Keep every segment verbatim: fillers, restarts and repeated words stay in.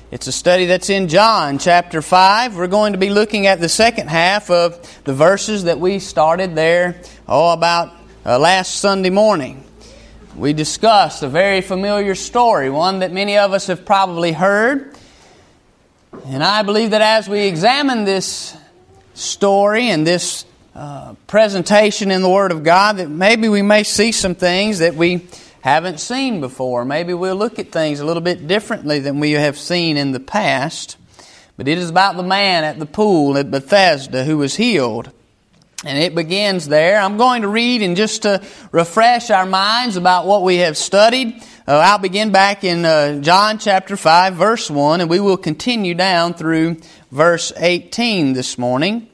It's a study that's in John chapter five. We're going to be looking at the second half of the verses that we started there, oh, about uh, last Sunday morning. We discussed a very familiar story, one that many of us have probably heard. And I believe that as we examine this story and this uh, presentation in the Word of God, that maybe we may see some things that we haven't seen before. Maybe we'll look at things a little bit differently than we have seen in the past. But it is about the man at the pool at Bethesda who was healed. And it begins there. I'm going to read, and just to refresh our minds about what we have studied, uh, I'll begin back in uh, John chapter five, verse one, and we will continue down through verse eighteen this morning.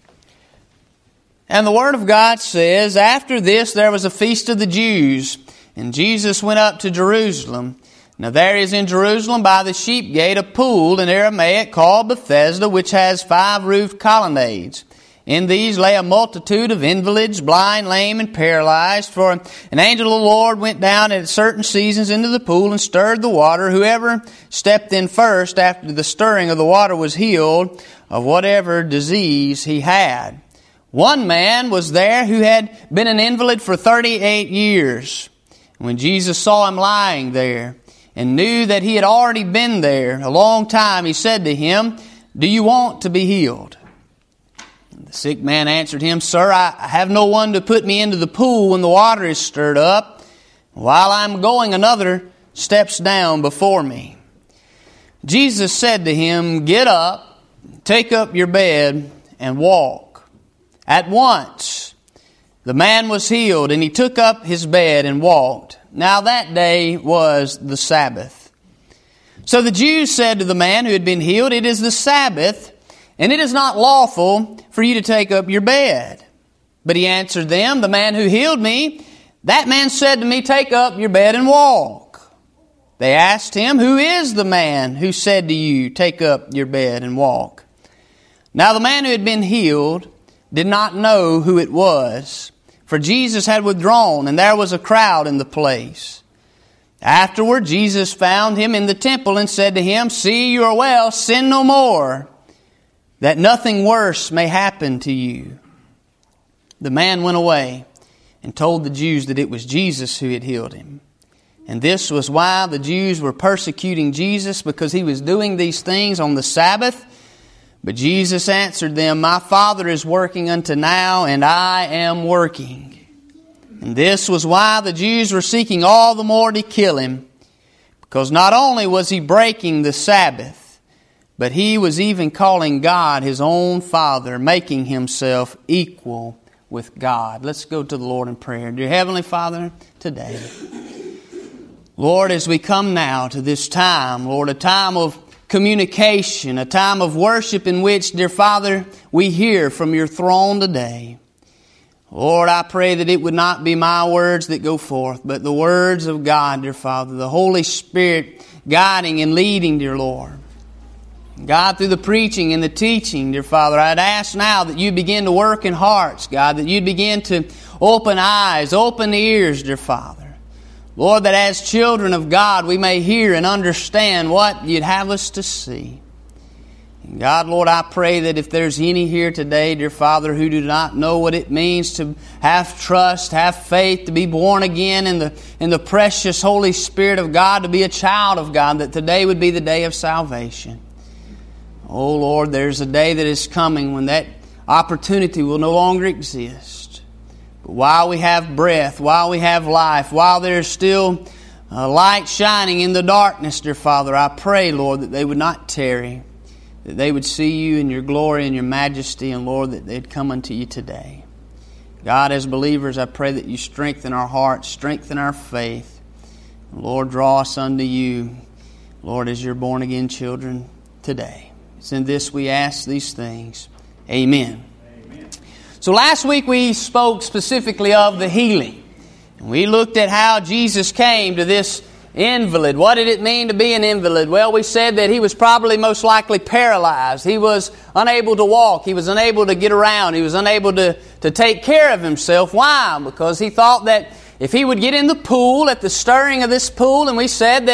And the Word of God says, "After this there was a feast of the Jews, and Jesus went up to Jerusalem. Now there is in Jerusalem by the sheep gate a pool in Aramaic called Bethesda, which has five roofed colonnades. In these lay a multitude of invalids, blind, lame, and paralyzed. For an angel of the Lord went down at certain seasons into the pool and stirred the water. Whoever stepped in first after the stirring of the water was healed of whatever disease he had. One man was there who had been an invalid for thirty-eight years. When Jesus saw him lying there and knew that he had already been there a long time, he said to him, 'Do you want to be healed?' The sick man answered him, 'Sir, I have no one to put me into the pool when the water is stirred up. While I am going, another steps down before me.' Jesus said to him, 'Get up, take up your bed, and walk.' At once the man was healed, and he took up his bed and walked. Now that day was the Sabbath. So the Jews said to the man who had been healed, 'It is the Sabbath, and it is not lawful for you to take up your bed.' But he answered them, 'The man who healed me, that man said to me, Take up your bed and walk.' They asked him, 'Who is the man who said to you, Take up your bed and walk?' Now the man who had been healed did not know who it was, for Jesus had withdrawn, and there was a crowd in the place. Afterward Jesus found him in the temple and said to him, 'See, you are well, sin no more, that nothing worse may happen to you.' The man went away and told the Jews that it was Jesus who had healed him. And this was why the Jews were persecuting Jesus, because he was doing these things on the Sabbath. But Jesus answered them, 'My Father is working unto now, and I am working.' And this was why the Jews were seeking all the more to kill him, because not only was he breaking the Sabbath, but he was even calling God his own Father, making himself equal with God." Let's go to the Lord in prayer. Dear Heavenly Father, today, Lord, as we come now to this time, Lord, a time of communication, a time of worship in which, dear Father, we hear from your throne today. Lord, I pray that it would not be my words that go forth, but the words of God, dear Father, the Holy Spirit guiding and leading, dear Lord. God, through the preaching and the teaching, dear Father, I'd ask now that you begin to work in hearts, God, that you begin to open eyes, open ears, dear Father. Lord, that as children of God, we may hear and understand what you'd have us to see. And God, Lord, I pray that if there's any here today, dear Father, who do not know what it means to have trust, have faith, to be born again in the, in the precious Holy Spirit of God, to be a child of God, that today would be the day of salvation. Oh, Lord, there's a day that is coming when that opportunity will no longer exist. But while we have breath, while we have life, while there's still a light shining in the darkness, dear Father, I pray, Lord, that they would not tarry, that they would see you in your glory and your majesty, and Lord, that they'd come unto you today. God, as believers, I pray that you strengthen our hearts, strengthen our faith. Lord, draw us unto you, Lord, as your born-again children today. It's in this we ask these things. Amen. Amen. So last week we spoke specifically of the healing. We looked at how Jesus came to this invalid. What did it mean to be an invalid? Well, we said that he was probably most likely paralyzed. He was unable to walk. He was unable to get around. He was unable to, to take care of himself. Why? Because he thought that if he would get in the pool, at the stirring of this pool, and we said that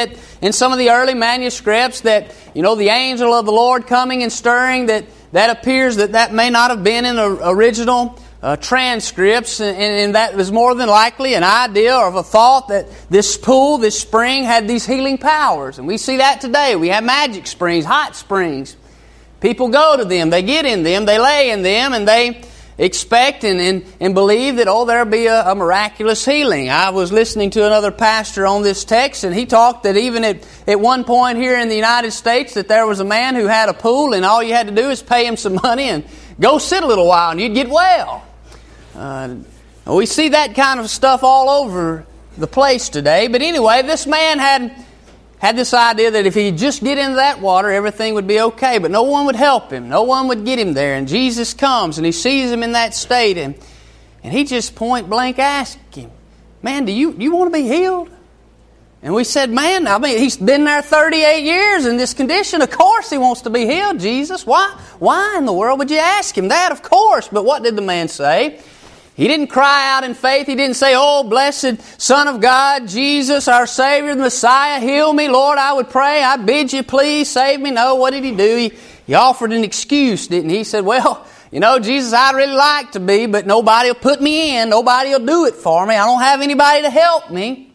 in some of the early manuscripts that, you know, the angel of the Lord coming and stirring, that, that appears that that may not have been in the original uh, transcripts, and, and that was more than likely an idea or a thought that this pool, this spring, had these healing powers. And we see that today. We have magic springs, hot springs. People go to them, they get in them, they lay in them, and they expect and, and, and believe that, oh, there'll be a, a miraculous healing. I was listening to another pastor on this text, and he talked that even at, at one point here in the United States that there was a man who had a pool, and all you had to do is pay him some money and go sit a little while, and you'd get well. Uh, we see that kind of stuff all over the place today. But anyway, this man had had this idea that if he'd just get into that water, everything would be okay. But no one would help him. No one would get him there. And Jesus comes and he sees him in that state. And, and he just point blank asks him, man, do you, do you want to be healed? And we said, man, I mean, he's been there thirty-eight years in this condition. Of course he wants to be healed, Jesus. Why, why in the world would you ask him that? Of course. But what did the man say? He didn't cry out in faith. He didn't say, oh, blessed Son of God, Jesus, our Savior, the Messiah, heal me, Lord, I would pray. I bid you, please save me. No, what did he do? He, he offered an excuse, didn't he? He said, well, you know, Jesus, I'd really like to be, but nobody will put me in. Nobody will do it for me. I don't have anybody to help me.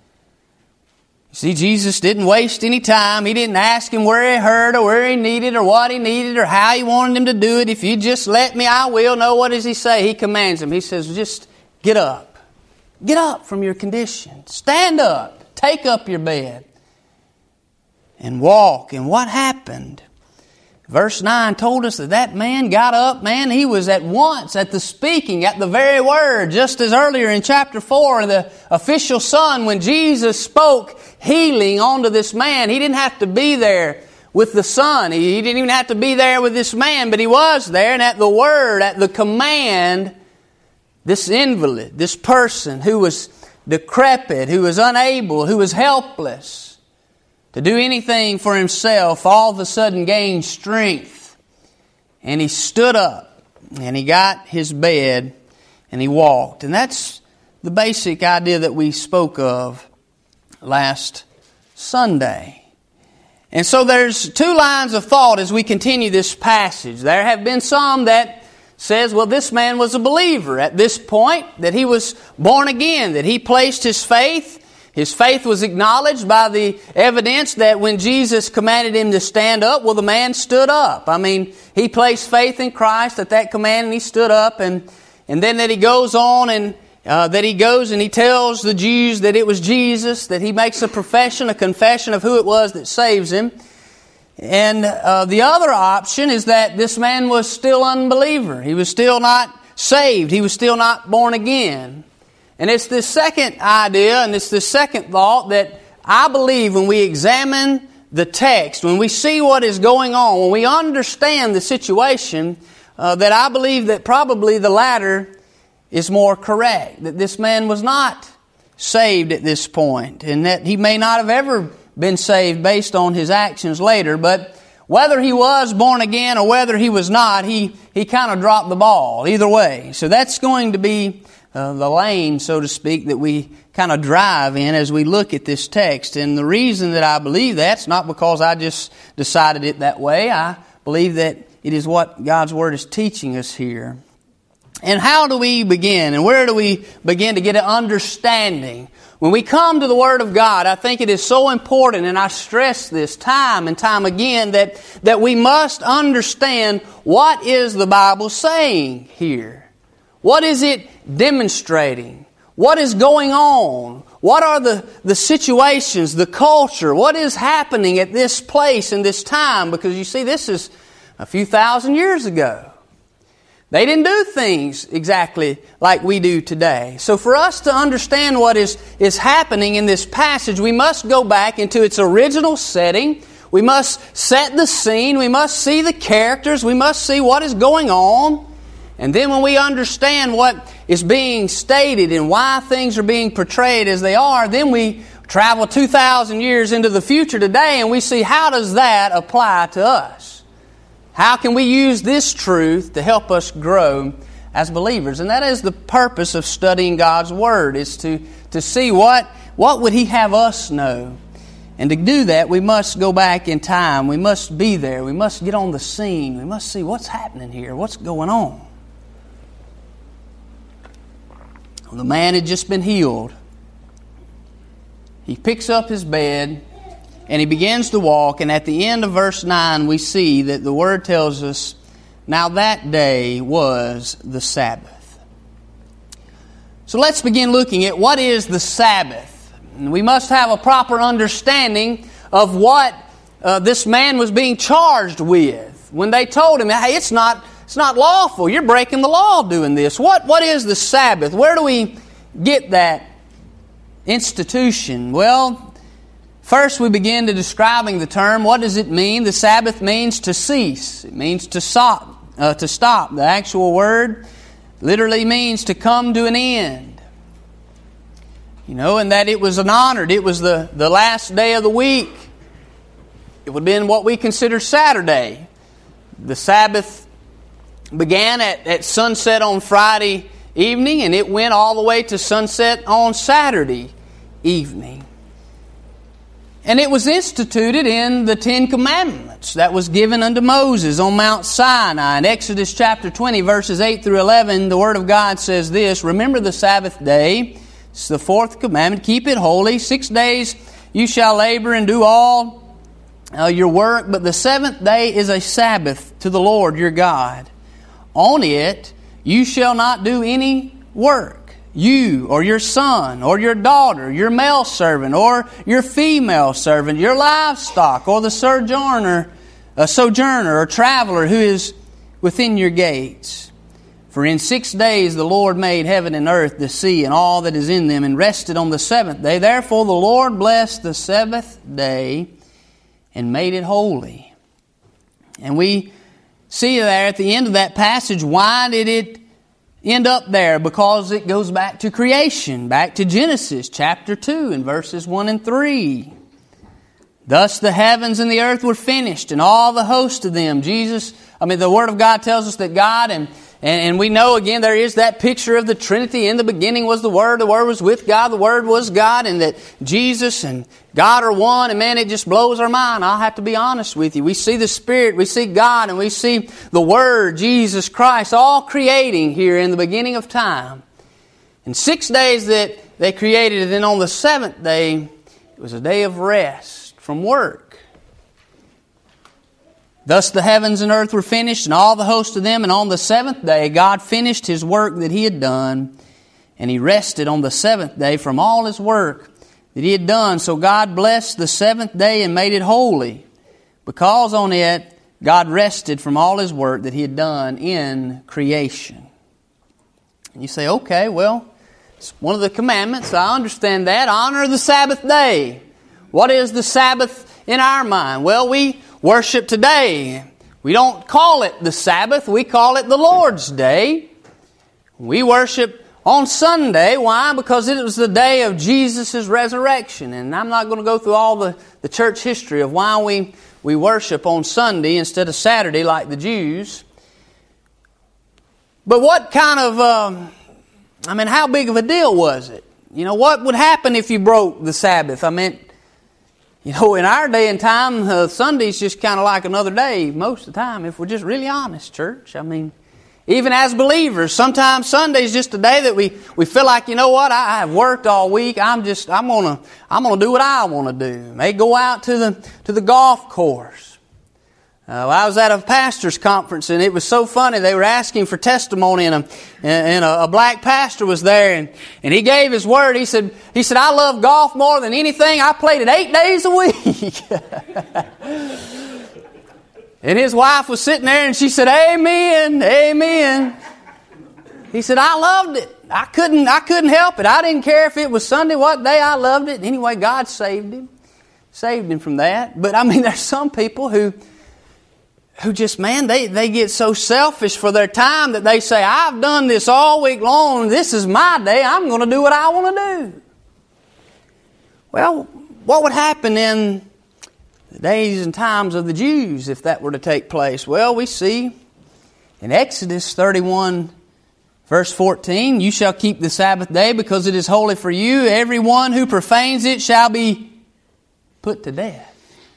You see, Jesus didn't waste any time. He didn't ask him where he hurt or where he needed or what he needed or how he wanted him to do it. If you just let me, I will. No, what does he say? He commands him. He says, just get up. Get up from your condition. Stand up. Take up your bed. And walk. And what happened? Verse nine told us that that man got up, man, he was at once at the speaking, at the very word, just as earlier in chapter four, the official son, when Jesus spoke healing onto this man, he didn't have to be there with the son. He, he didn't even have to be there with this man, but he was there, and at the word, at the command, this invalid, this person who was decrepit, who was unable, who was helpless to do anything for himself, all of a sudden gained strength. And he stood up, and he got his bed, and he walked. And that's the basic idea that we spoke of last Sunday. And so there's two lines of thought as we continue this passage. There have been some that says, well, this man was a believer at this point, that he was born again, that he placed his faith. His faith was acknowledged by the evidence that when Jesus commanded him to stand up, well, the man stood up. I mean, he placed faith in Christ at that command, and he stood up. And, and then that he goes on and uh, that he goes and he tells the Jews that it was Jesus, that he makes a profession, a confession of who it was that saves him. And uh, the other option is that this man was still unbeliever. He was still not saved. He was still not born again. And it's this second idea, and it's this second thought that I believe when we examine the text, when we see what is going on, when we understand the situation, uh, that I believe that probably the latter is more correct. That this man was not saved at this point, and that he may not have ever been saved based on his actions later, but whether he was born again or whether he was not, he, he kind of dropped the ball either way. So that's going to be Uh, the lane, so to speak, that we kind of drive in as we look at this text. And the reason that I believe that's not because I just decided it that way. I believe that it is what God's Word is teaching us here. And how do we begin? And where do we begin to get an understanding? When we come to the Word of God, I think it is so important, and I stress this time and time again, that, that we must understand what is the Bible saying here. What is it demonstrating? What is going on? What are the, the situations, the culture? What is happening at this place and this time? Because you see, this is a few thousand years ago. They didn't do things exactly like we do today. So for us to understand what is, is happening in this passage, we must go back into its original setting. We must set the scene. We must see the characters. We must see what is going on. And then when we understand what is being stated and why things are being portrayed as they are, then we travel two thousand years into the future today and we see how does that apply to us? How can we use this truth to help us grow as believers? And that is the purpose of studying God's Word, is to, to see what, what would He have us know. And to do that, we must go back in time. We must be there. We must get on the scene. We must see what's happening here, what's going on. The man had just been healed. He picks up his bed and he begins to walk. And at the end of verse nine, we see that the Word tells us, now that day was the Sabbath. So let's begin looking at what is the Sabbath. And we must have a proper understanding of what uh, this man was being charged with. When they told him, hey, it's not, it's not lawful. You're breaking the law doing this. What, what is the Sabbath? Where do we get that institution? Well, first we begin to describing the term. What does it mean? The Sabbath means to cease. It means to stop. Uh, to stop. The actual word literally means to come to an end. You know, and that it was an honored. It was the, the last day of the week. It would have been what we consider Saturday. The Sabbath began at, at sunset on Friday evening, and it went all the way to sunset on Saturday evening. And it was instituted in the Ten Commandments that was given unto Moses on Mount Sinai. In Exodus chapter twenty, verses eight through eleven, the Word of God says this, remember the Sabbath day. It's the fourth commandment. Keep it holy. Six days you shall labor and do all uh, your work, but the seventh day is a Sabbath to the Lord your God. On it you shall not do any work. You or your son or your daughter, your male servant or your female servant, your livestock or the sojourner, a sojourner or traveler who is within your gates. For in six days the Lord made heaven and earth, the sea, and all that is in them, and rested on the seventh day. Therefore the Lord blessed the seventh day and made it holy. And we see there at the end of that passage, why did it end up there? Because it goes back to creation, back to Genesis chapter two and verses one and three. Thus the heavens and the earth were finished, and all the host of them. Jesus, I mean, the Word of God tells us that God, and, and, and we know again there is that picture of the Trinity. In the beginning was the Word, the Word was with God, the Word was God, and that Jesus and God are one. And man, it just blows our mind. I'll have to be honest with you. We see the Spirit, we see God, and we see the Word, Jesus Christ, all creating here in the beginning of time. In six days that they created, and then on the seventh day, it was a day of rest from work. Thus the heavens and earth were finished, and all the host of them. And on the seventh day, God finished His work that He had done, and He rested on the seventh day from all His work that He had done. So God blessed the seventh day and made it holy, because on it God rested from all His work that He had done in creation. And you say, okay, well, it's one of the commandments. I understand that. Honor the Sabbath day. What is the Sabbath in our mind? Well, we worship today. We don't call it the Sabbath. We call it the Lord's Day. We worship on Sunday. Why? Because it was the day of Jesus' resurrection. And I'm not going to go through all the, the church history of why we, we worship on Sunday instead of Saturday like the Jews. But what kind of, um, I mean, how big of a deal was it? You know, what would happen if you broke the Sabbath? I mean, you know, in our day and time, uh, Sunday's just kind of like another day most of the time, if we're just really honest, church. I mean, even as believers, sometimes Sunday's just a day that we, we feel like, you know what, I, I have worked all week. I'm just, I'm gonna, I'm gonna do what I want to do. May go out to the, to the golf course. Uh, I was at a pastor's conference, and it was so funny. They were asking for testimony, and a, and a, a black pastor was there, and, and he gave his word. He said, he said, I love golf more than anything. I played it eight days a week. And his wife was sitting there, and she said, amen, amen. He said, I loved it. I couldn't, I couldn't help it. I didn't care if it was Sunday, what day. I loved it. Anyway, God saved him. Saved him from that. But I mean, there's some people who Who just, man, they, they get so selfish for their time that they say, I've done this all week long. This is my day. I'm going to do what I want to do. Well, what would happen in the days and times of the Jews if that were to take place? Well, we see in Exodus thirty-one, verse fourteen, you shall keep the Sabbath day because it is holy for you. Everyone who profanes it shall be put put to death.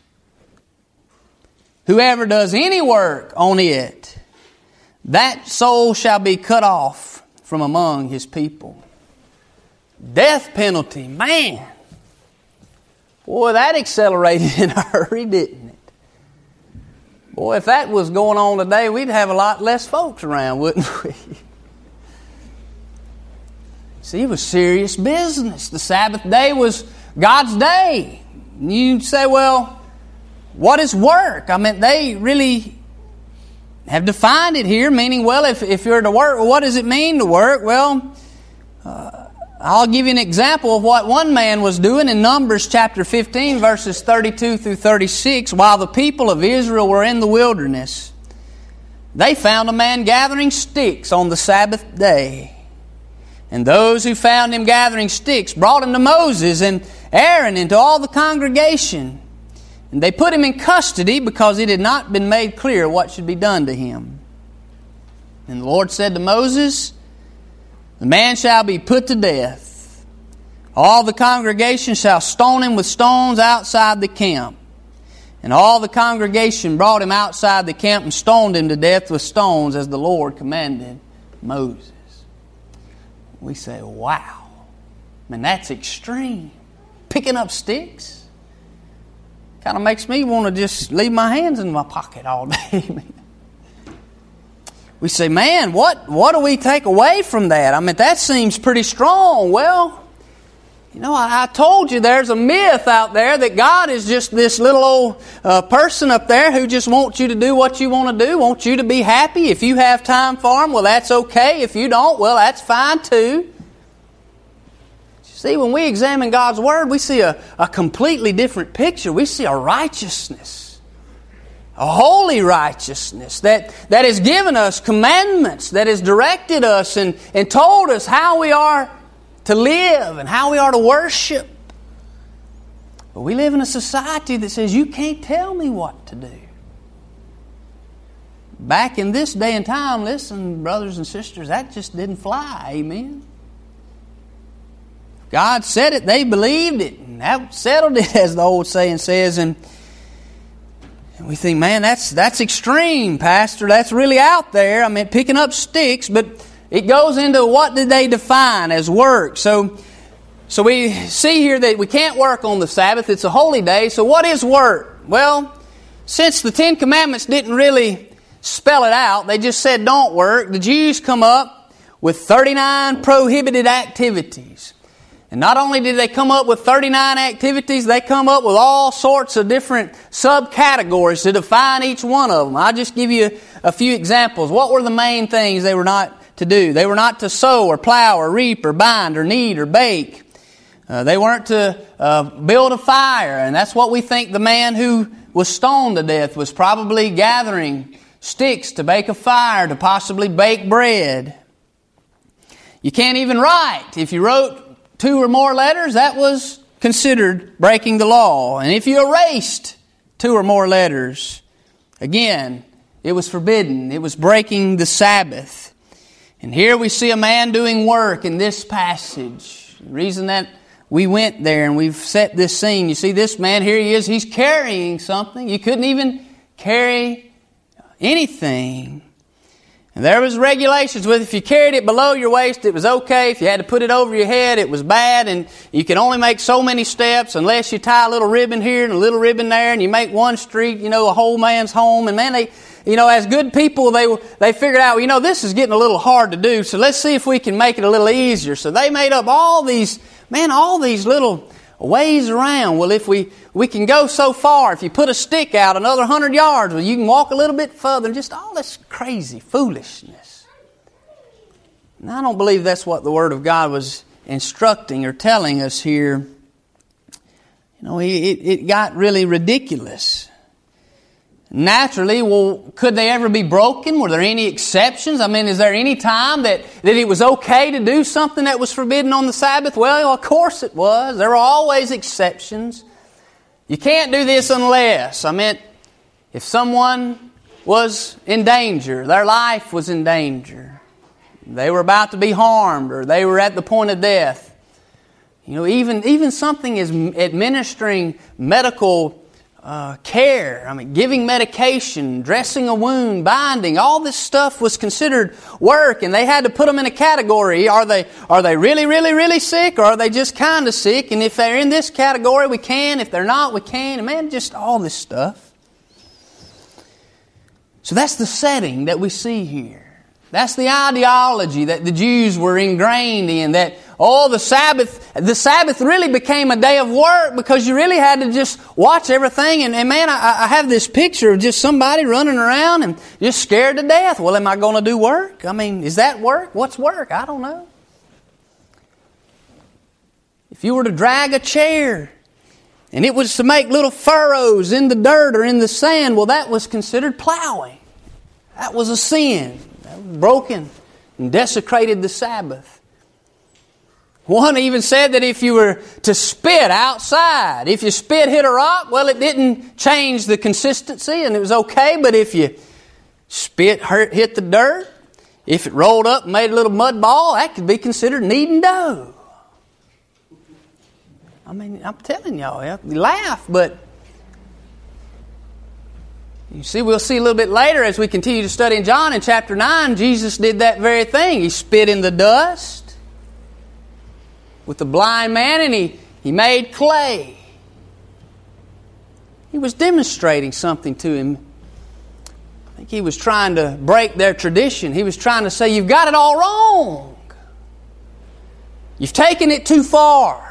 Whoever does any work on it, that soul shall be cut off from among his people. Death penalty, man. Boy, that accelerated in a hurry, didn't it? Boy, if that was going on today, we'd have a lot less folks around, wouldn't we? See, it was serious business. The Sabbath day was God's day. You'd say, well, what is work? I mean, they really have defined it here, meaning, well, if, if you're to work, well, what does it mean to work? Well, uh, I'll give you an example of what one man was doing in Numbers chapter fifteen, verses thirty-two through thirty-six. While the people of Israel were in the wilderness, they found a man gathering sticks on the Sabbath day. And those who found him gathering sticks brought him to Moses and Aaron and to all the congregation. And they put him in custody because it had not been made clear what should be done to him. And the Lord said to Moses, the man shall be put to death. All the congregation shall stone him with stones outside the camp. And all the congregation brought him outside the camp and stoned him to death with stones as the Lord commanded Moses. We say, wow. I mean, that's extreme. Picking up sticks kind of makes me want to just leave my hands in my pocket all day. We say, man, what, what do we take away from that? I mean, that seems pretty strong. Well, you know, I, I told you there's a myth out there that God is just this little old uh, person up there who just wants you to do what you want to do, wants you to be happy. If you have time for Him, well, that's okay. If you don't, well, that's fine too. See, when we examine God's Word, we see a, a completely different picture. We see a righteousness, a holy righteousness that, that has given us commandments, that has directed us and, and told us how we are to live and how we are to worship. But we live in a society that says, you can't tell me what to do. Back in this day and time, listen, brothers and sisters, that just didn't fly. Amen. God said it, they believed it, and that settled it, as the old saying says. And, and we think, man, that's that's extreme, Pastor. That's really out there. I mean, picking up sticks, but it goes into what did they define as work. So, so we see here that we can't work on the Sabbath. It's a holy day. So what is work? Well, since the Ten Commandments didn't really spell it out, they just said don't work, the Jews come up with thirty-nine prohibited activities. And not only did they come up with thirty-nine activities, they come up with all sorts of different subcategories to define each one of them. I'll just give you a few examples. What were the main things they were not to do? They were not to sow or plow or reap or bind or knead or bake. Uh, they weren't to uh, build a fire. And that's what we think the man who was stoned to death was probably gathering sticks to bake a fire, to possibly bake bread. You can't even write. If you wrote two or more letters, that was considered breaking the law. And if you erased two or more letters, again, it was forbidden. It was breaking the Sabbath. And here we see a man doing work in this passage. The reason that we went there and we've set this scene, you see this man, here he is, he's carrying something. You couldn't even carry anything. And there was regulations with if you carried it below your waist, it was okay. If you had to put it over your head, it was bad. And you could only make so many steps unless you tie a little ribbon here and a little ribbon there, and you make one street, you know, a whole man's home. And man, they, you know, as good people, they they figured out, well, you know, this is getting a little hard to do, so let's see if we can make it a little easier. So they made up all these, man, all these little ways around. Well, if we, we can go so far, if you put a stick out another hundred yards, well, you can walk a little bit further. Just all this crazy foolishness. Now, I don't believe that's what the Word of God was instructing or telling us here. You know, it, it got really ridiculous. Naturally, well, could they ever be broken? Were there any exceptions? I mean, is there any time that, that it was okay to do something that was forbidden on the Sabbath? Well, of course it was. There were always exceptions. You can't do this unless, I mean, if someone was in danger, their life was in danger, they were about to be harmed, or they were at the point of death, You know, even, even something as administering medical uh, care, I mean, giving medication, dressing a wound, binding, all this stuff was considered work, and they had to put them in a category. Are they, are they really, really, really sick, or are they just kind of sick? And if they're in this category, we can. If they're not, we can. And man, just all this stuff. So that's the setting that we see here. That's the ideology that the Jews were ingrained in, that, oh, the Sabbath, the Sabbath really became a day of work because you really had to just watch everything. And, and man, I, I have this picture of just somebody running around and just scared to death. Well, am I going to do work? I mean, is that work? What's work? I don't know. If you were to drag a chair and it was to make little furrows in the dirt or in the sand, well, that was considered plowing. That was a sin. Broken and desecrated the Sabbath. One even said that if you were to spit outside, if your spit hit a rock, well, it didn't change the consistency and it was okay, but if you spit hurt, hit the dirt, if it rolled up and made a little mud ball, that could be considered kneading dough. I mean, I'm telling y'all, you laugh, but you see, we'll see a little bit later as we continue to study in John in chapter nine, Jesus did that very thing. He spit in the dust with the blind man and he, he made clay. He was demonstrating something to him. I think he was trying to break their tradition. He was trying to say, you've got it all wrong. You've taken it too far.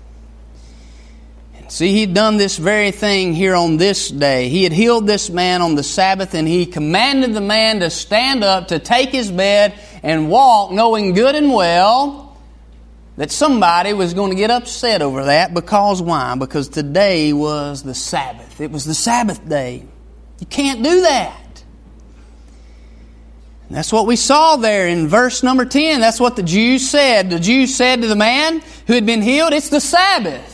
See, he'd done this very thing here on this day. He had healed this man on the Sabbath, and he commanded the man to stand up, to take his bed and walk, knowing good and well that somebody was going to get upset over that. Because why? Because today was the Sabbath. It was the Sabbath day. You can't do that. And that's what we saw there in verse number ten. That's what the Jews said. The Jews said to the man who had been healed, it's the Sabbath.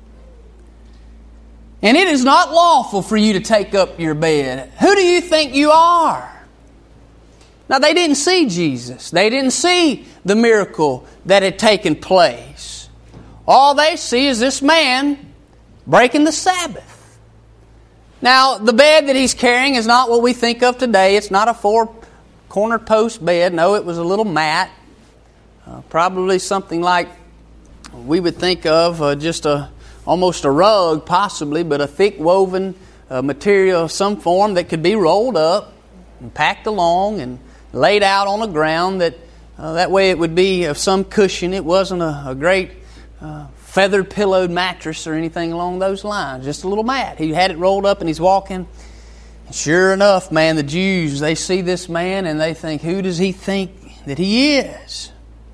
And it is not lawful for you to take up your bed. Who do you think you are? Now, they didn't see Jesus. They didn't see the miracle that had taken place. All they see is this man breaking the Sabbath. Now, the bed that he's carrying is not what we think of today. It's not a four-corner post bed. No, it was a little mat. Uh, probably something like we would think of uh, just a almost a rug, possibly, but a thick woven uh, material of some form that could be rolled up and packed along and laid out on the ground. That uh, that way it would be of some cushion. It wasn't a, a great uh, feathered pillowed mattress or anything along those lines. Just a little mat. He had it rolled up and he's walking. And sure enough, man, the Jews, they see this man and they think, who does he think that he is?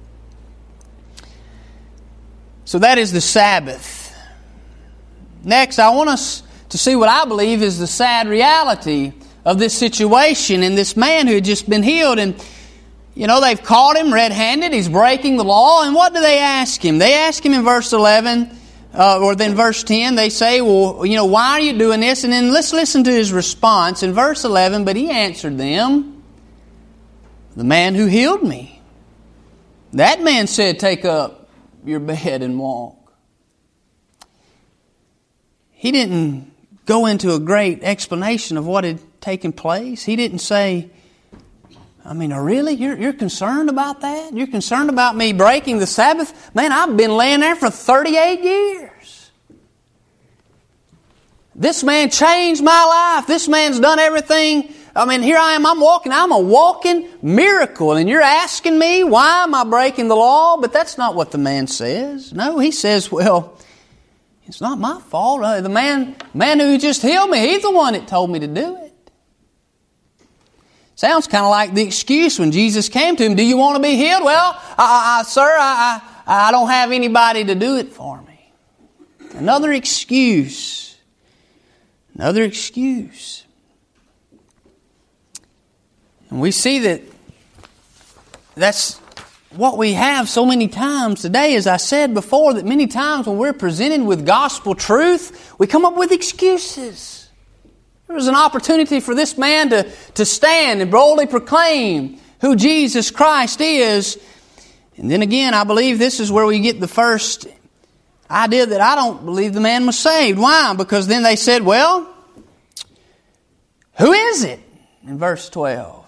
So that is the Sabbath. Next, I want us to see what I believe is the sad reality of this situation and this man who had just been healed. And, you know, they've caught him red-handed. He's breaking the law. And what do they ask him? They ask him in verse eleven, uh, or then verse ten, they say, well, you know, why are you doing this? And then let's listen to his response in verse eleven. But he answered them, the man who healed me. That man said, take up your bed and walk. He didn't go into a great explanation of what had taken place. He didn't say, I mean, oh, really? You're, you're concerned about that? You're concerned about me breaking the Sabbath? Man, I've been laying there for thirty-eight years. This man changed my life. This man's done everything. I mean, here I am, I'm walking. I'm a walking miracle. And you're asking me, why am I breaking the law? But that's not what the man says. No, he says, well, it's not my fault. Uh, the man, man who just healed me, he's the one that told me to do it. Sounds kind of like the excuse when Jesus came to him. Do you want to be healed? Well, I, I, sir, I, I, I don't have anybody to do it for me. Another excuse. Another excuse. And we see that that's what we have so many times today. As I said before, that many times when we're presented with gospel truth, we come up with excuses. There was an opportunity for this man to, to stand and boldly proclaim who Jesus Christ is. And then again, I believe this is where we get the first idea that I don't believe the man was saved. Why? Because then they said, well, who is it? In verse twelve.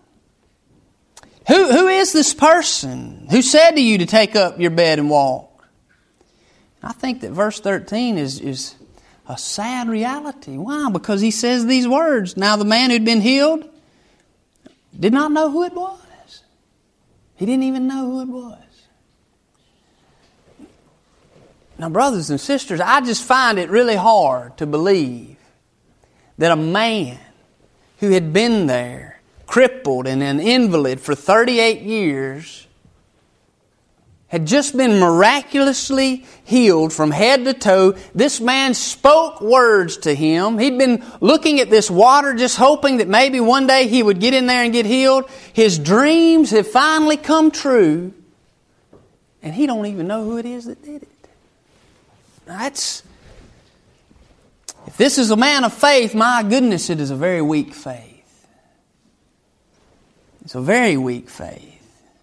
Who, who is this person who said to you to take up your bed and walk? I think that verse thirteen is, is a sad reality. Why? Because he says these words. Now the man who'd been healed did not know who it was. He didn't even know who it was. Now, brothers and sisters, I just find it really hard to believe that a man who had been there, crippled and an invalid for thirty-eight years, had just been miraculously healed from head to toe. This man spoke words to him. He'd been looking at this water just hoping that maybe one day he would get in there and get healed. His dreams have finally come true. And he don't even know who it is that did it. That's, if this is a man of faith, my goodness, it is a very weak faith. It's a very weak faith.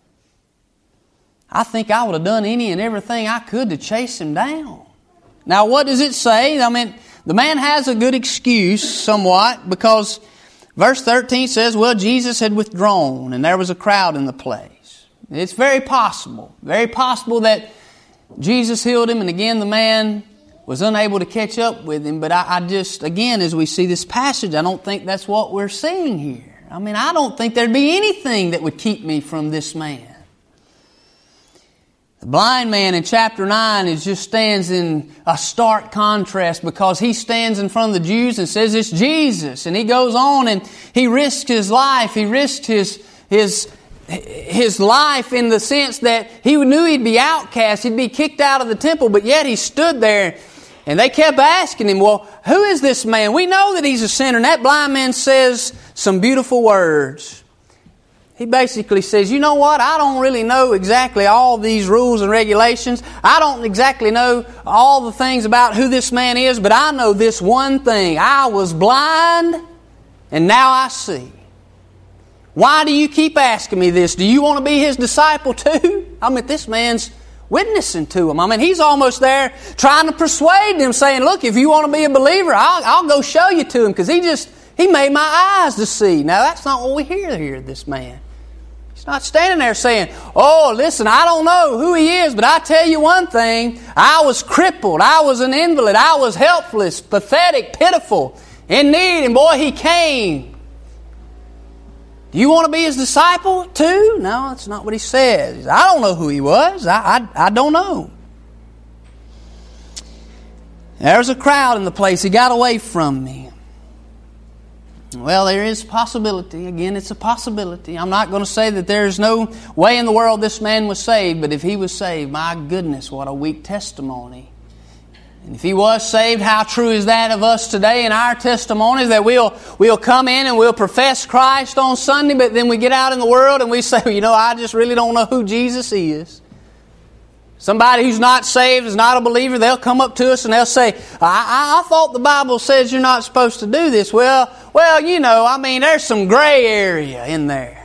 I think I would have done any and everything I could to chase him down. Now, what does it say? I mean, the man has a good excuse somewhat, because verse thirteen says, well, Jesus had withdrawn and there was a crowd in the place. It's very possible, very possible that Jesus healed him, and again the man was unable to catch up with him. But I, I just, again, as we see this passage, I don't think that's what we're seeing here. I mean, I don't think there'd be anything that would keep me from this man. The blind man in chapter nine is just stands in a stark contrast, because he stands in front of the Jews and says it's Jesus. And he goes on and he risked his life. He risked his his his life in the sense that he knew he'd be outcast. He'd be kicked out of the temple, but yet he stood there and they kept asking him, well, who is this man? We know that he's a sinner. And that blind man says some beautiful words. He basically says, you know what? I don't really know exactly all these rules and regulations. I don't exactly know all the things about who this man is, but I know this one thing. I was blind and now I see. Why do you keep asking me this? Do you want to be his disciple too? I mean, this man's witnessing to him. I mean, he's almost there trying to persuade them, saying, look, if you want to be a believer, I'll, I'll go show you to him, because he just, he made my eyes to see. Now, that's not what we hear here, this man. He's not standing there saying, oh, listen, I don't know who he is, but I tell you one thing, I was crippled, I was an invalid, I was helpless, pathetic, pitiful, in need, and boy, he came. Do you want to be his disciple too? No, that's not what he says. I don't know who he was. I, I, I don't know. There's a crowd in the place. He got away from me. Well, there is possibility. Again, it's a possibility. I'm not going to say that there's no way in the world this man was saved, but if he was saved, my goodness, what a weak testimony. And if he was saved, how true is that of us today in our testimonies, that we'll we'll come in and we'll profess Christ on Sunday, but then we get out in the world and we say, well, you know, I just really don't know who Jesus is. Somebody who's not saved, is not a believer, they'll come up to us and they'll say, I, I, I thought the Bible says you're not supposed to do this. Well, well, you know, I mean, there's some gray area in there.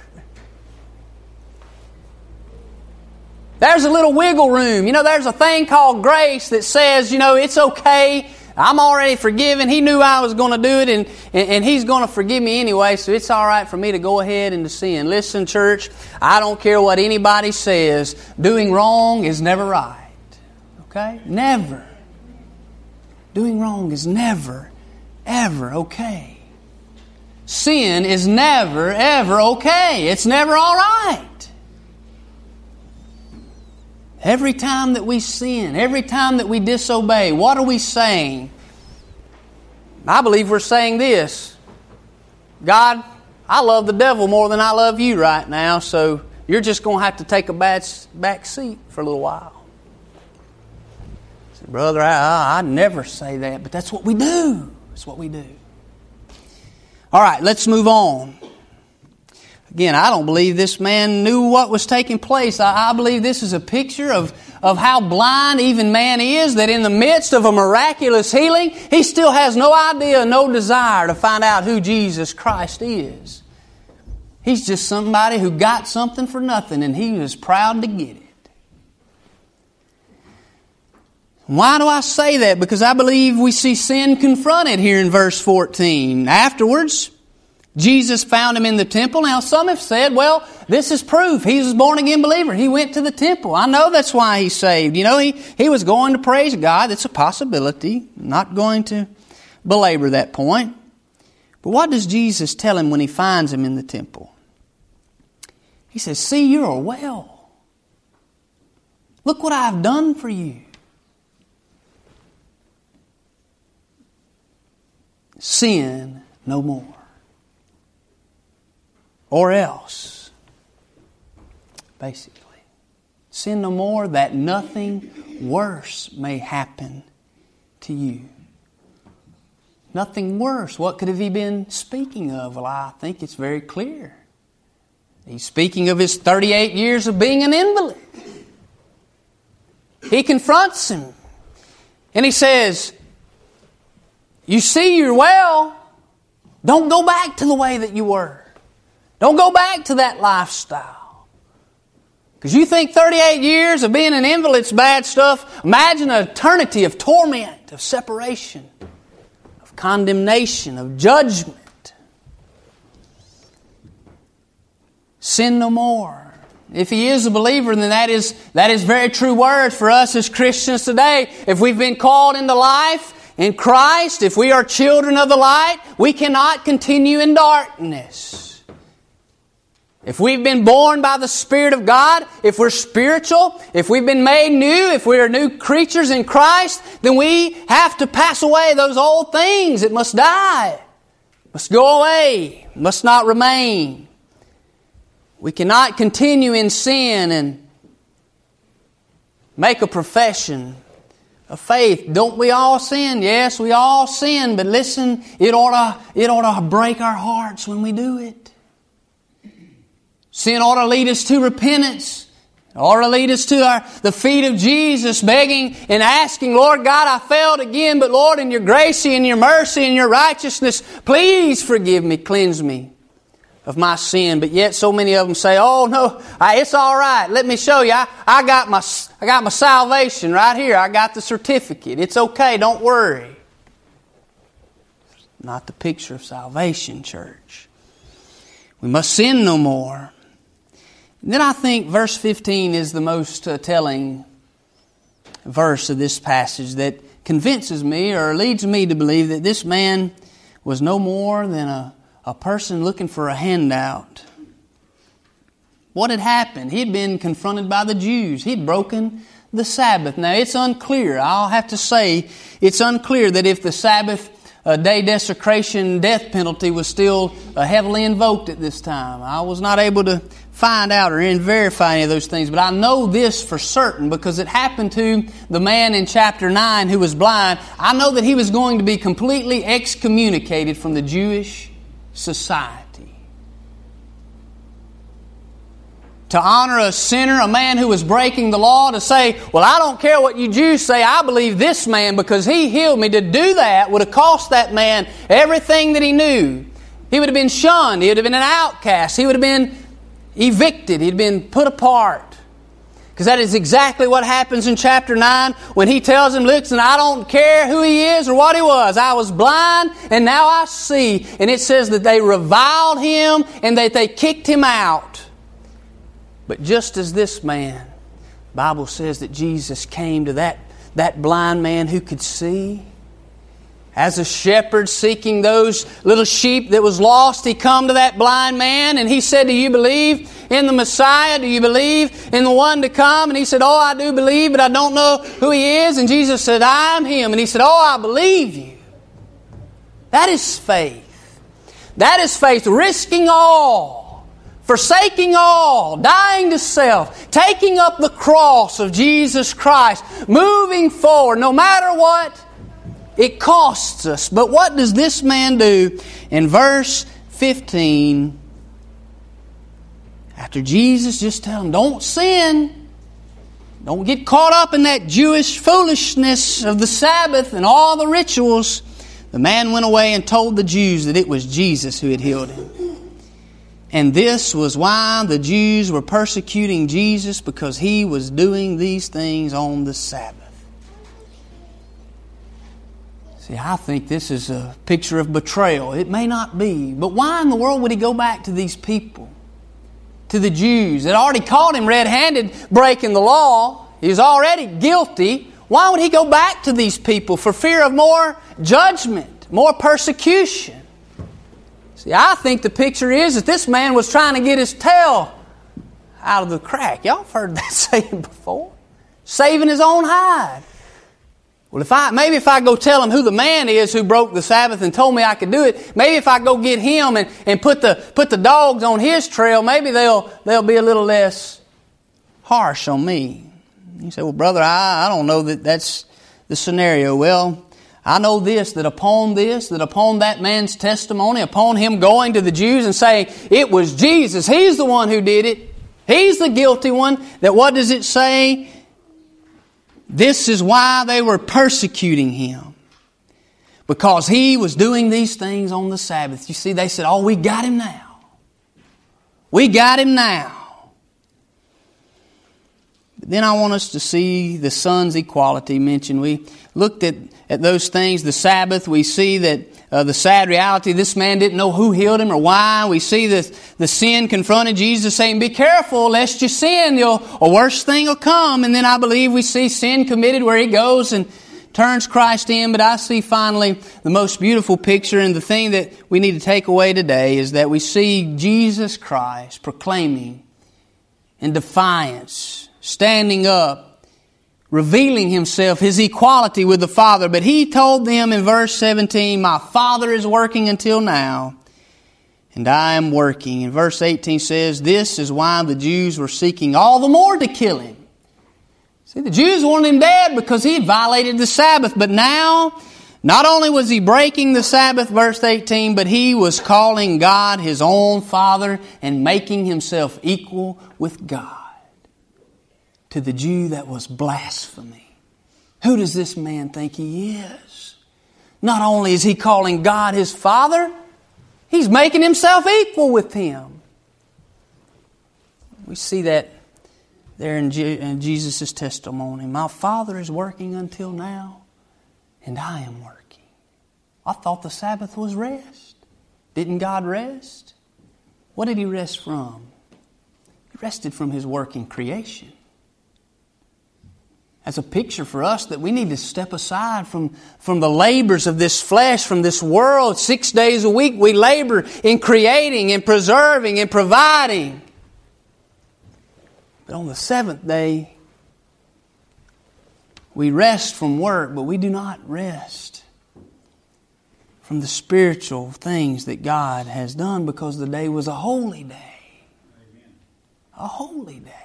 There's a little wiggle room. You know, there's a thing called grace that says, you know, it's okay. I'm already forgiven. He knew I was going to do it, and, and, and He's going to forgive me anyway, so it's all right for me to go ahead and to sin. Listen, church, I don't care what anybody says. Doing wrong is never right. Okay? Never. Doing wrong is never, ever okay. Sin is never, ever okay. It's never all right. Every time that we sin, every time that we disobey, what are we saying? I believe we're saying this: God, I love the devil more than I love you right now, so you're just going to have to take a bad back seat for a little while. I said, brother, I, I never say that, but that's what we do. That's what we do. All right, let's move on. Again, I don't believe this man knew what was taking place. I, I believe this is a picture of, of how blind even man is, that in the midst of a miraculous healing, he still has no idea, no desire to find out who Jesus Christ is. He's just somebody who got something for nothing, and he was proud to get it. Why do I say that? Because I believe we see sin confronted here in verse fourteen. Afterwards, Jesus found him in the temple. Now, some have said, well, this is proof. He was a born-again believer. He went to the temple. I know that's why he's saved. You know, he, he was going to praise God. That's a possibility. I'm not going to belabor that point. But what does Jesus tell him when he finds him in the temple? He says, see, you are well. Look what I've done for you. Sin no more. Or else, basically, sin no more that nothing worse may happen to you. Nothing worse. What could have he been speaking of? Well, I think it's very clear. He's speaking of his thirty-eight years of being an invalid. He confronts him. And he says, you see you're well. Don't go back to the way that you were. Don't go back to that lifestyle. Because you think thirty-eight years of being an invalid's bad stuff. Imagine an eternity of torment, of separation, of condemnation, of judgment. Sin no more. If he is a believer, then that is, that is very true words for us as Christians today. If we've been called into life in Christ, if we are children of the light, we cannot continue in darkness. If we've been born by the Spirit of God, if we're spiritual, if we've been made new, if we are new creatures in Christ, then we have to pass away those old things. It must die. Must go away. Must not remain. We cannot continue in sin and make a profession of faith. Don't we all sin? Yes, we all sin, but listen, it ought to, it ought to break our hearts when we do it. Sin ought to lead us to repentance. It ought to lead us to our, the feet of Jesus, begging and asking, Lord God, I failed again, but Lord, in your grace and your mercy and your righteousness, please forgive me, cleanse me of my sin. But yet so many of them say, oh no, it's all right. Let me show you. I, I got my I got my salvation right here. I got the certificate. It's okay. Don't worry. Not the picture of salvation, church. We must sin no more. And then I think verse fifteen is the most uh, telling verse of this passage that convinces me or leads me to believe that this man was no more than a, a person looking for a handout. What had happened? He'd been confronted by the Jews. He'd broken the Sabbath. Now it's unclear. I'll have to say it's unclear that if the Sabbath uh, day desecration death penalty was still uh, heavily invoked at this time. I was not able to find out or verify any of those things, but I know this for certain because it happened to the man in chapter nine who was blind. I know that he was going to be completely excommunicated from the Jewish society. To honor a sinner, a man who was breaking the law, to say, well, I don't care what you Jews say, I believe this man because he healed me. To do that would have cost that man everything that he knew. He would have been shunned. He would have been an outcast. He would have been evicted. He'd been put apart. Because that is exactly what happens in chapter nine when he tells him, listen, I don't care who he is or what he was. I was blind and now I see. And it says that they reviled him and that they kicked him out. But just as this man, the Bible says that Jesus came to that, that blind man who could see. As a shepherd seeking those little sheep that was lost, he come to that blind man and he said, do you believe in the Messiah? Do you believe in the one to come? And he said, oh, I do believe, but I don't know who he is. And Jesus said, I'm him. And he said, oh, I believe you. That is faith. That is faith, risking all, forsaking all, dying to self, taking up the cross of Jesus Christ, moving forward, no matter what it costs us. But what does this man do? In verse fifteen, after Jesus just tells him, don't sin, don't get caught up in that Jewish foolishness of the Sabbath and all the rituals, the man went away and told the Jews that it was Jesus who had healed him. And this was why the Jews were persecuting Jesus, because he was doing these things on the Sabbath. See, I think this is a picture of betrayal. It may not be, but why in the world would he go back to these people? To the Jews that already caught him red-handed breaking the law. He was already guilty. Why would he go back to these people? For fear of more judgment, more persecution. See, I think the picture is that this man was trying to get his tail out of the crack. Y'all have heard that saying before. Saving his own hide. Well, if I maybe if I go tell him who the man is who broke the Sabbath and told me I could do it, maybe if I go get him and, and put the put the dogs on his trail, maybe they'll they'll be a little less harsh on me. You say, well, brother, I, I don't know that that's the scenario. Well, I know this, that upon this, that upon that man's testimony, upon him going to the Jews and saying, it was Jesus, He's the one who did it, He's the guilty one, that what does it say? This is why they were persecuting him. Because he was doing these things on the Sabbath. You see, they said, oh, we got him now. We got him now. But then I want us to see the son's equality mentioned. We looked at, at those things, the Sabbath. We see that uh, the sad reality, this man didn't know who healed him or why. We see the, the sin confronted Jesus saying, be careful lest you sin. You'll, a worse thing will come. And then I believe we see sin committed where he goes and turns Christ in. But I see finally the most beautiful picture, and the thing that we need to take away today is that we see Jesus Christ proclaiming in defiance, standing up, revealing Himself, His equality with the Father. But He told them in verse seventeen, my Father is working until now, and I am working. And verse eighteen says, this is why the Jews were seeking all the more to kill Him. See, the Jews wanted Him dead because He had violated the Sabbath. But now, not only was He breaking the Sabbath, verse eighteen, but He was calling God His own Father and making Himself equal with God. To the Jew, that was blasphemy. Who does this man think he is? Not only is he calling God his Father, he's making himself equal with Him. We see that there in, Je- in Jesus' testimony. My Father is working until now, and I am working. I thought the Sabbath was rest. Didn't God rest? What did He rest from? He rested from His work in creation. As a picture for us that we need to step aside from, from the labors of this flesh, from this world. Six days a week we labor in creating and preserving and providing. But on the seventh day, we rest from work, but we do not rest from the spiritual things that God has done, because the day was a holy day. Amen. A holy day.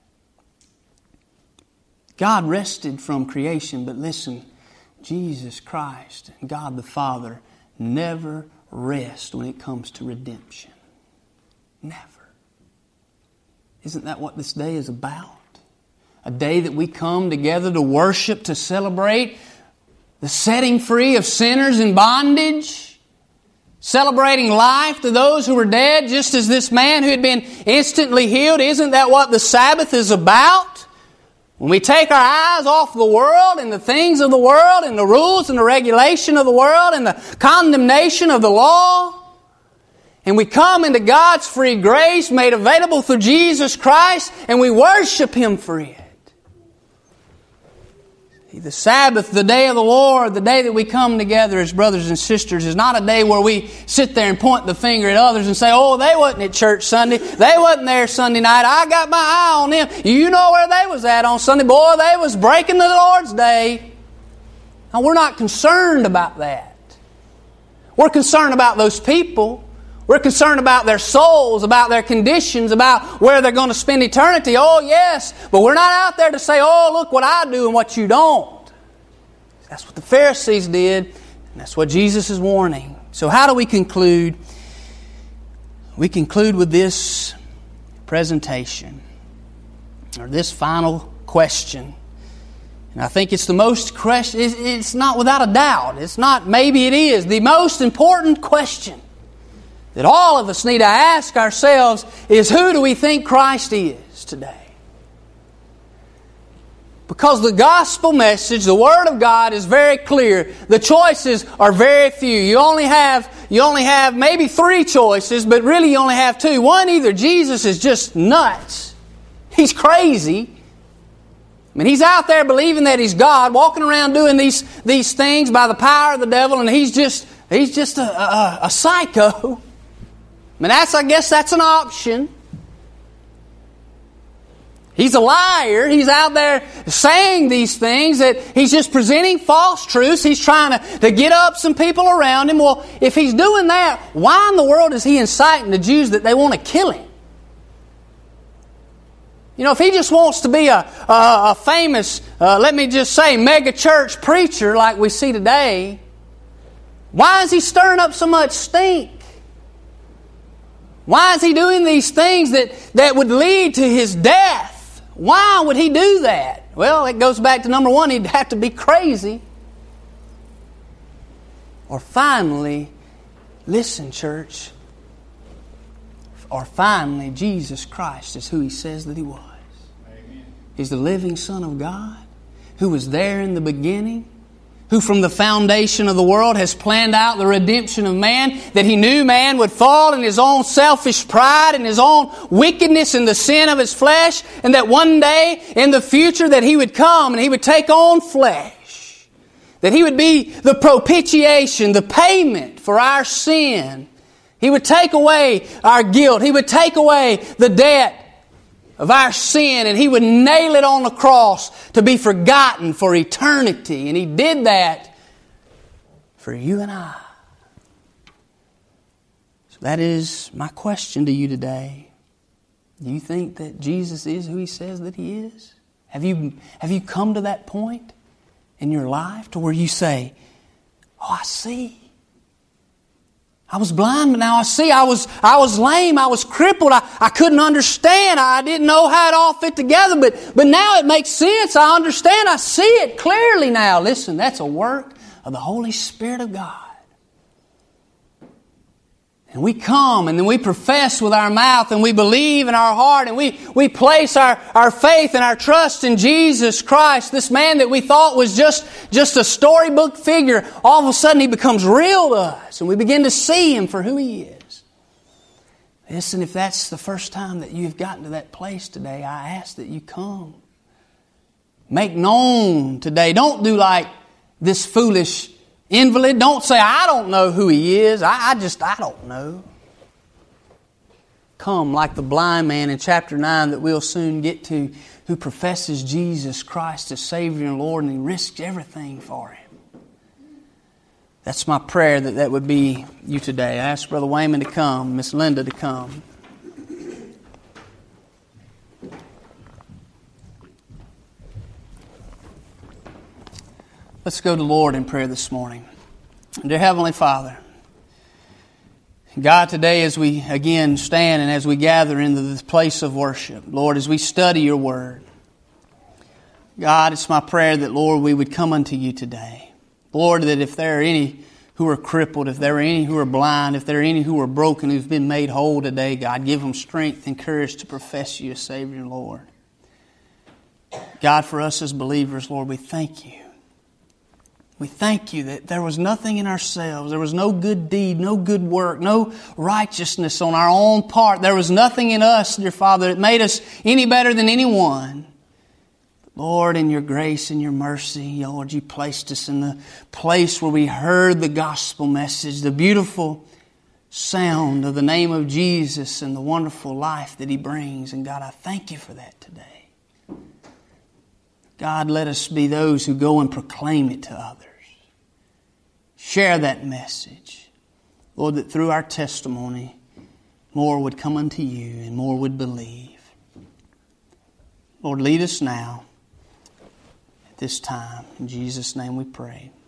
God rested from creation, but listen, Jesus Christ and God the Father never rest when it comes to redemption. Never. Isn't that what this day is about? A day that we come together to worship, to celebrate the setting free of sinners in bondage, celebrating life to those who were dead, just as this man who had been instantly healed. Isn't that what the Sabbath is about? When we take our eyes off the world and the things of the world and the rules and the regulation of the world and the condemnation of the law, and we come into God's free grace made available through Jesus Christ, and we worship Him for it. The Sabbath, the day of the Lord, the day that we come together as brothers and sisters, is not a day where we sit there and point the finger at others and say, oh, they wasn't at church Sunday. They wasn't there Sunday night. I got my eye on them. You know where they was at on Sunday. Boy, they was breaking the Lord's day. Now, we're not concerned about that. We're concerned about those people. We're concerned about their souls, about their conditions, about where they're going to spend eternity. Oh, yes. But we're not out there to say, oh, look what I do and what you don't. That's what the Pharisees did, and that's what Jesus is warning. So how do we conclude? We conclude with this presentation, or this final question. And I think it's the most question, it's not without a doubt. It's not maybe it is. The most important question that all of us need to ask ourselves is, who do we think Christ is today? Because the gospel message, the Word of God, is very clear. The choices are very few. You only have, you only have maybe three choices, but really you only have two. One, either Jesus is just nuts. He's crazy. I mean, He's out there believing that He's God, walking around doing these, these things by the power of the devil, and He's just, he's just a, a, a psycho. I mean, that's, I guess that's an option. He's a liar. He's out there saying these things that He's just presenting false truths. He's trying to, to get up some people around Him. Well, if He's doing that, why in the world is He inciting the Jews that they want to kill Him? You know, if He just wants to be a, a, a famous, uh, let me just say, mega church preacher like we see today, why is He stirring up so much stink? Why is He doing these things that, that would lead to His death? Why would He do that? Well, it goes back to number one, He'd have to be crazy. Or finally, listen, church, or finally, Jesus Christ is who He says that He was. Amen. He's the living Son of God, who was there in the beginning, who from the foundation of the world has planned out the redemption of man, that He knew man would fall in his own selfish pride and his own wickedness and the sin of his flesh, and that one day in the future that He would come and He would take on flesh, that He would be the propitiation, the payment for our sin. He would take away our guilt. He would take away the debt of our sin, and He would nail it on the cross to be forgotten for eternity. And He did that for you and I. So that is my question to you today. Do you think that Jesus is who He says that He is? Have you, have you come to that point in your life to where you say, oh, I see. I was blind, but now I see. I was I was lame. I was crippled. I, I couldn't understand. I didn't know how it all fit together. But, but now it makes sense. I understand. I see it clearly now. Listen, that's a work of the Holy Spirit of God. And we come and then we profess with our mouth and we believe in our heart and we, we place our, our faith and our trust in Jesus Christ. This man that we thought was just, just a storybook figure, all of a sudden He becomes real to us and we begin to see Him for who He is. Listen, if that's the first time that you've gotten to that place today, I ask that you come. Make known today. Don't do like this foolish invalid. Don't say, I don't know who He is. I, I just, I don't know. Come like the blind man in chapter nine that we'll soon get to, who professes Jesus Christ as Savior and Lord, and he risks everything for Him. That's my prayer, that that would be you today. I ask Brother Wayman to come, Miss Linda to come. Let's go to the Lord in prayer this morning. Dear Heavenly Father, God, today as we again stand and as we gather into this place of worship, Lord, as we study Your Word, God, it's my prayer that, Lord, we would come unto You today. Lord, that if there are any who are crippled, if there are any who are blind, if there are any who are broken, who've been made whole today, God, give them strength and courage to profess You as Savior and Lord. God, for us as believers, Lord, we thank You. We thank You that there was nothing in ourselves. There was no good deed, no good work, no righteousness on our own part. There was nothing in us, dear Father, that made us any better than anyone. Lord, in Your grace and Your mercy, Lord, You placed us in the place where we heard the gospel message, the beautiful sound of the name of Jesus and the wonderful life that He brings. And God, I thank You for that today. God, let us be those who go and proclaim it to others. Share that message. Lord, that through our testimony, more would come unto You and more would believe. Lord, lead us now at this time. In Jesus' name we pray.